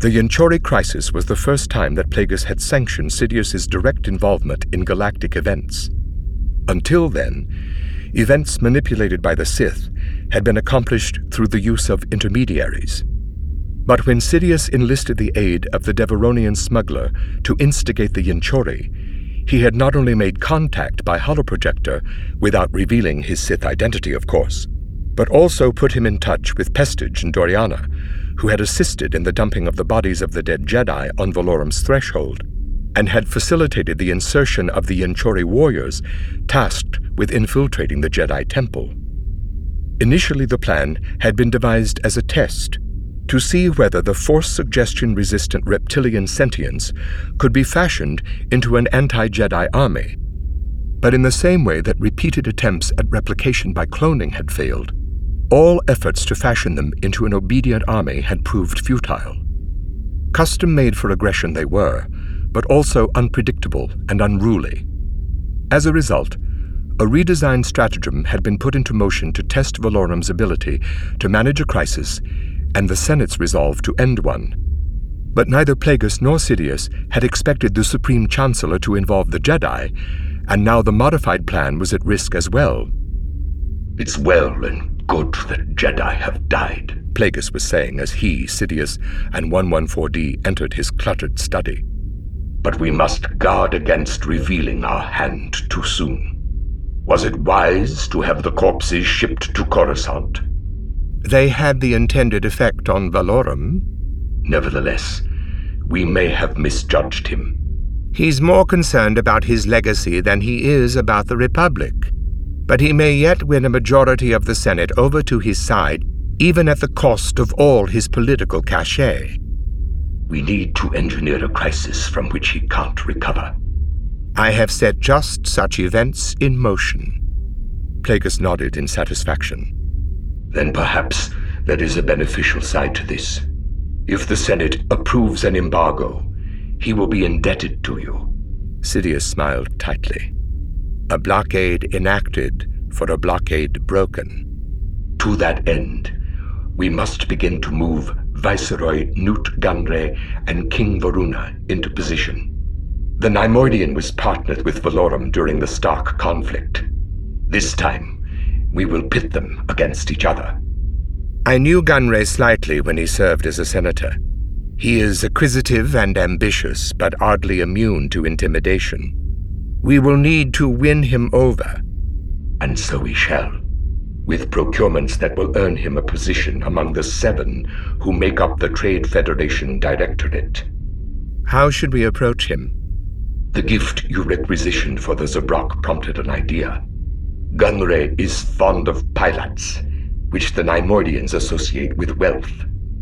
The Ynchori crisis was the first time that Plagueis had sanctioned Sidious's direct involvement in galactic events. Until then, events manipulated by the Sith had been accomplished through the use of intermediaries. But when Sidious enlisted the aid of the Devaronian smuggler to instigate the Ynchori, he had not only made contact by holoprojector, without revealing his Sith identity, of course, but also put him in touch with Pestige and Doriana, who had assisted in the dumping of the bodies of the dead Jedi on Valorum's threshold, and had facilitated the insertion of the Ynchori warriors tasked with infiltrating the Jedi Temple. Initially, the plan had been devised as a test to see whether the Force suggestion-resistant reptilian sentients could be fashioned into an anti-Jedi army. But in the same way that repeated attempts at replication by cloning had failed, all efforts to fashion them into an obedient army had proved futile. Custom-made for aggression they were, but also unpredictable and unruly. As a result, a redesigned stratagem had been put into motion to test Valorum's ability to manage a crisis and the Senate's resolve to end one. But neither Plagueis nor Sidious had expected the Supreme Chancellor to involve the Jedi, and now the modified plan was at risk as well. "It's well and good that Jedi have died," Plagueis was saying as he, Sidious, and 114D entered his cluttered study. "But we must guard against revealing our hand too soon. Was it wise to have the corpses shipped to Coruscant?" They had the intended effect on Valorum. "Nevertheless, we may have misjudged him." "He's more concerned about his legacy than he is about the Republic. But he may yet win a majority of the Senate over to his side, even at the cost of all his political cachet." "We need to engineer a crisis from which he can't recover." "I have set just such events in motion." Plagueis nodded in satisfaction. "Then perhaps there is a beneficial side to this. If the Senate approves an embargo, he will be indebted to you." Sidious smiled tightly. "A blockade enacted for a blockade broken." "To that end, we must begin to move Viceroy Newt Gunray and King Varuna into position. The Neimoidian was partnered with Valorum during the Stark conflict. This time, we will pit them against each other." "I knew Gunray slightly when he served as a senator. He is acquisitive and ambitious, but oddly immune to intimidation. We will need to win him over." "And so we shall, with procurements that will earn him a position among the 7 who make up the Trade Federation Directorate." "How should we approach him?" "The gift you requisitioned for the Zabrak prompted an idea. Gunray is fond of pilots, which the Neimoidians associate with wealth.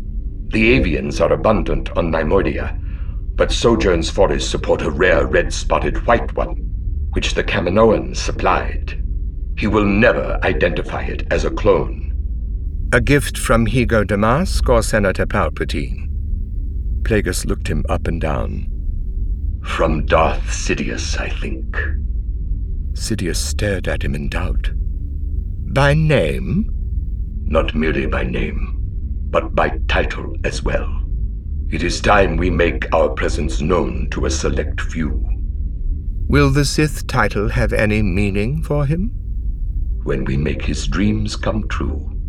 The avians are abundant on Neimoidia, but Sojourn's forests support a rare red-spotted white one, which the Kaminoans supplied. He will never identify it as a clone." "A gift from Higo Damask or Senator Palpatine?" Plagueis looked him up and down. "From Darth Sidious, I think." Sidious stared at him in doubt. "By name?" "Not merely by name, but by title as well. It is time we make our presence known to a select few." "Will the Sith title have any meaning for him?" "When we make his dreams come true."